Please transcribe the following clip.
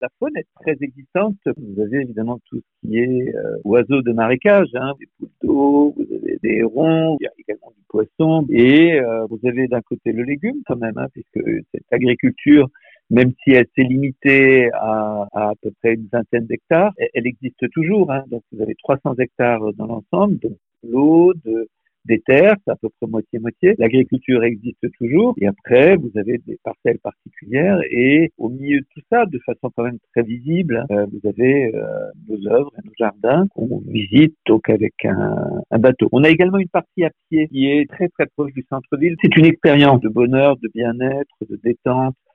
La faune est très existante. Vous avez évidemment tout ce qui est oiseaux de marécage, des poules d'eau, vous avez des hérons, il y a également du poisson, et vous avez d'un côté le légume quand même, puisque cette agriculture, même si elle s'est limitée à peu près une vingtaine d'hectares, elle existe toujours. Donc vous avez 300 hectares dans l'ensemble, donc l'eau, des terres, c'est à peu près moitié-moitié. L'agriculture existe toujours. Et après, vous avez des parcelles particulières. Et au milieu de tout ça, de façon quand même très visible, vous avez nos œuvres et nos jardins qu'on visite donc avec un bateau. On a également une partie à pied qui est très très proche du centre-ville. C'est une expérience de bonheur, de bien-être, de détente.